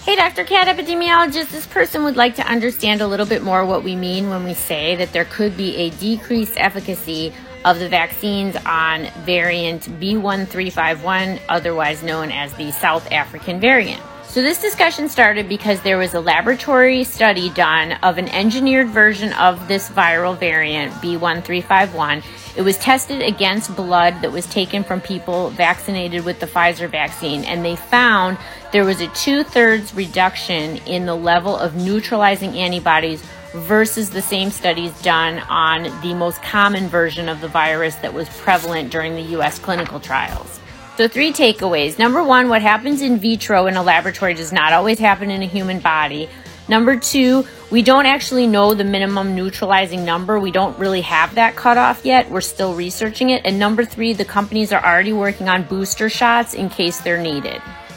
Hey, Dr. Cat epidemiologist, this person would like to understand a little bit more what we mean when we say that there could be a decreased efficacy of the vaccines on variant B1351, otherwise known as the South African variant. So this discussion started because there was a laboratory study done of an engineered version of this viral variant, B1351. It was tested against blood that was taken from people vaccinated with the Pfizer vaccine, and they found there was a 2/3 reduction in the level of neutralizing antibodies versus the same studies done on the most common version of the virus that was prevalent during the U.S. clinical trials. So 3 takeaways. Number 1, what happens in vitro in a laboratory does not always happen in a human body. Number 2, we don't actually know the minimum neutralizing number. We don't really have that cutoff yet. We're still researching it. And number 3, the companies are already working on booster shots in case they're needed.